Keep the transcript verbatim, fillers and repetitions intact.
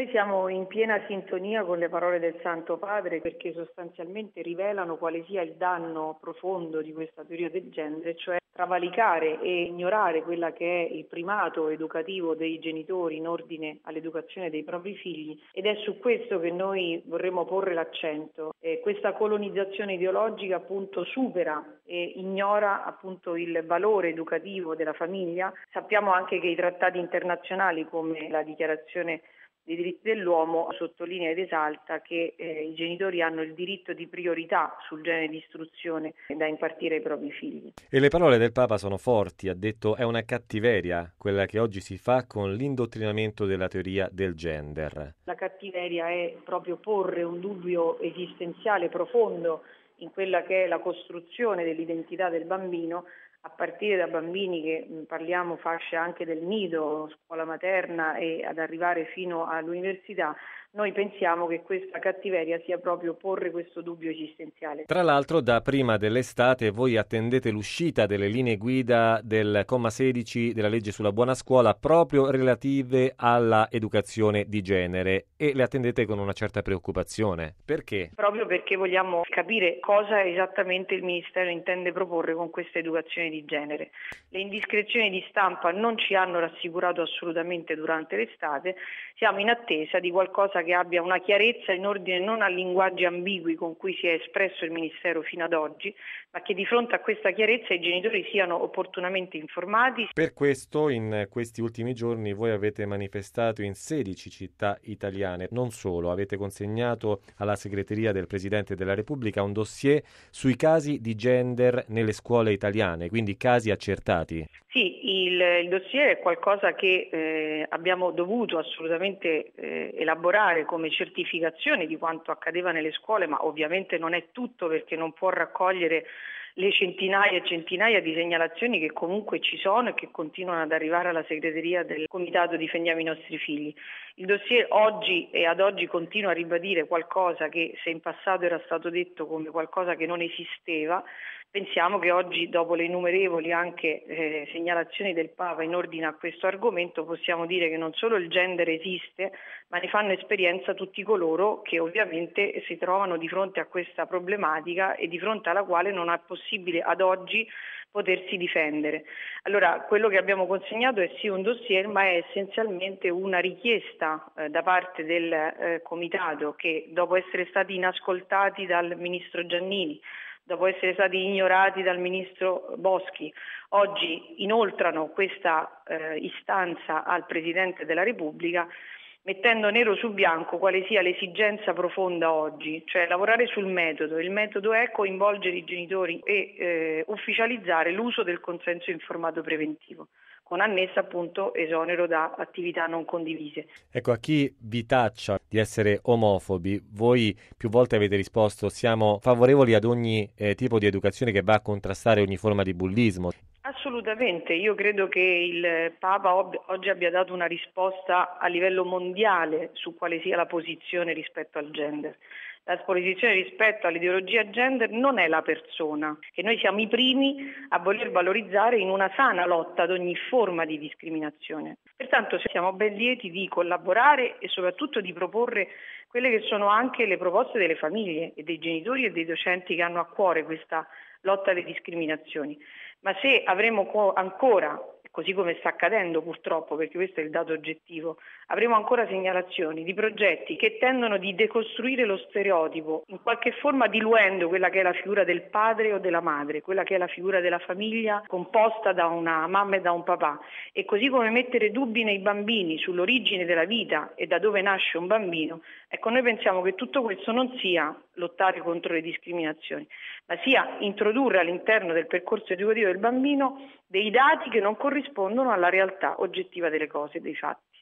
Noi siamo in piena sintonia con le parole del Santo Padre perché sostanzialmente rivelano quale sia il danno profondo di questa teoria del genere, cioè travalicare e ignorare quella che è il primato educativo dei genitori in ordine all'educazione dei propri figli, ed è su questo che noi vorremmo porre l'accento. Eh, questa colonizzazione ideologica appunto supera e ignora appunto il valore educativo della famiglia. Sappiamo anche che i trattati internazionali come la Dichiarazione dei diritti dell'uomo sottolinea ed esalta che eh, i genitori hanno il diritto di priorità sul genere di istruzione da impartire ai propri figli. E le parole del Papa sono forti, ha detto è una cattiveria quella che oggi si fa con l'indottrinamento della teoria del gender. La cattiveria è proprio porre un dubbio esistenziale profondo in quella che è la costruzione dell'identità del bambino, a partire da bambini che parliamo fasce anche del nido, scuola materna e ad arrivare fino all'università. Noi pensiamo che questa cattiveria sia proprio porre questo dubbio esistenziale. Tra l'altro, da prima dell'estate voi attendete l'uscita delle linee guida del comma sedici della legge sulla buona scuola proprio relative alla educazione di genere, e le attendete con una certa preoccupazione. Perché? Proprio perché vogliamo capire cosa esattamente il Ministero intende proporre con questa educazione di genere. Le indiscrezioni di stampa non ci hanno rassicurato assolutamente durante l'estate, siamo in attesa di qualcosa che abbia una chiarezza in ordine non a linguaggi ambigui con cui si è espresso il Ministero fino ad oggi, ma che di fronte a questa chiarezza i genitori siano opportunamente informati. Per questo in questi ultimi giorni voi avete manifestato in sedici città italiane. Non solo, avete consegnato alla segreteria del Presidente della Repubblica un dossier sui casi di gender nelle scuole italiane, quindi casi accertati. Sì, il, il dossier è qualcosa che eh, abbiamo dovuto assolutamente eh, elaborare come certificazione di quanto accadeva nelle scuole, ma ovviamente non è tutto perché non può raccogliere le centinaia e centinaia di segnalazioni che comunque ci sono e che continuano ad arrivare alla segreteria del Comitato Difendiamo i nostri figli. Il dossier oggi e ad oggi continua a ribadire qualcosa che se in passato era stato detto come qualcosa che non esisteva. Pensiamo che oggi, dopo le innumerevoli anche eh, segnalazioni del Papa in ordine a questo argomento, possiamo dire che non solo il gender esiste, ma ne fanno esperienza tutti coloro che ovviamente si trovano di fronte a questa problematica e di fronte alla quale non è possibile ad oggi potersi difendere. Allora, quello che abbiamo consegnato è sì un dossier, ma è essenzialmente una richiesta eh, da parte del eh, Comitato che, dopo essere stati inascoltati dal Ministro Giannini, dopo essere stati ignorati dal Ministro Boschi, oggi inoltrano questa eh, istanza al Presidente della Repubblica, mettendo nero su bianco quale sia l'esigenza profonda oggi, cioè lavorare sul metodo. Il metodo è coinvolgere i genitori e eh, ufficializzare l'uso del consenso informato preventivo, con annessa appunto esonero da attività non condivise. Ecco, a chi vi taccia di essere omofobi, voi più volte avete risposto siamo favorevoli ad ogni eh, tipo di educazione che va a contrastare ogni forma di bullismo. Assolutamente, io credo che il Papa ob- oggi abbia dato una risposta a livello mondiale su quale sia la posizione rispetto al gender. La posizione rispetto all'ideologia gender non è la persona, che noi siamo i primi a voler valorizzare in una sana lotta ad ogni forma di discriminazione. Pertanto siamo ben lieti di collaborare e soprattutto di proporre quelle che sono anche le proposte delle famiglie e dei genitori e dei docenti che hanno a cuore questa lotta alle discriminazioni. Ma se avremo co- ancora, così come sta accadendo purtroppo, perché questo è il dato oggettivo, avremo ancora segnalazioni di progetti che tendono di decostruire lo stereotipo, in qualche forma diluendo quella che è la figura del padre o della madre, quella che è la figura della famiglia composta da una mamma e da un papà, e così come mettere dubbi nei bambini sull'origine della vita e da dove nasce un bambino. Ecco, noi pensiamo che tutto questo non sia lottare contro le discriminazioni, ma sia introdurre all'interno del percorso educativo del bambino dei dati che non corrispondono alla realtà oggettiva delle cose e dei fatti.